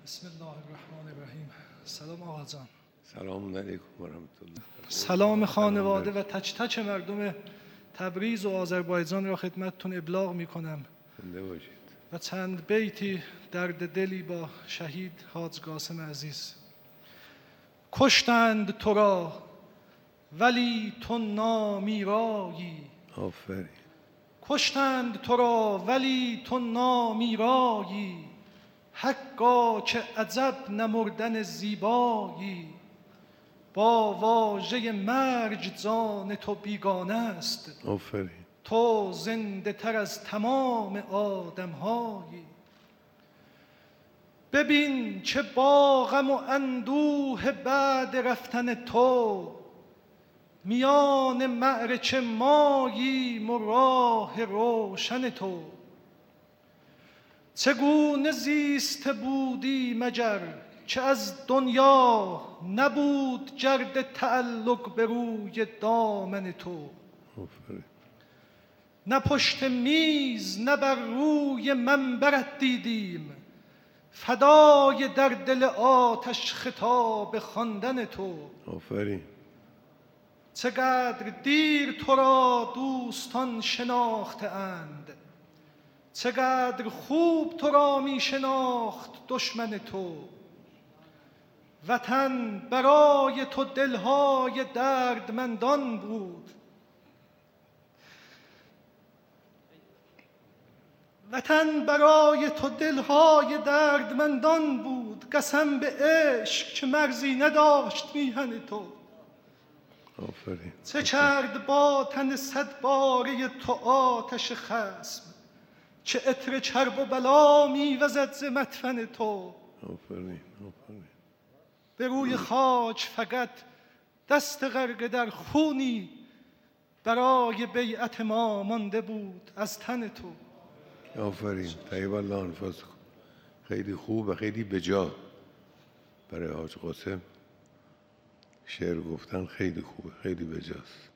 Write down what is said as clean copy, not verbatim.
بسم الله الرحمن الرحیم. سلام آقا جان. سلام علیکم و رحمت الله. سلام خانواده و تک تک مردم تبریز و آذربایجان را خدمتتون ابلاغ می کنم زنده باشید. و چند بیتی درد دلی با شهید حاج قاسم عزیز. کشتند تو را ولی تو نامیرایی. آفرین. کشتند تو را ولی تو نامیرایی، حقا که عجب نمردن زیبایی. با واژه مرگ جان تو بیگانه است، آفرین. تو زنده تر از تمام آدم هایی. ببین که با غم و اندوه بعد رفتن تو، میان معرکه ماییم و راه روشن تو. چگونه زیسته بودی مگر که از دنیا نبود گرد تعلق به روی دامن تو. آفرین. نه پشت میز نه بر روی منبرت دیدیم، فدای در دل آتش خطاب خواندن تو. آفرین. چقدر دیر تو را دوستان شناخته اند، چقدر خوب تو را می شناخت دشمن تو. وطن برای تو دلهای دردمندان بود، وطن برای تو دلهای دردمندان بود. قسم به عشق که مرزی نداشت میهن تو. آفرین. چه کرد با تن 100 باره تو آتش خصم، چه عطر چرب و بلا میوزد ز مدفن تو. آفرین. آفرین. به روی خاک فقط دست غرقه در خونی برای بیعت ما مانده بود از تن تو. آفرین. طیب الله انفاسکم. خیلی خوب و خیلی بجا برای حاج قاسم شعر گفتن. خیلی خوبه، خیلی بجاست.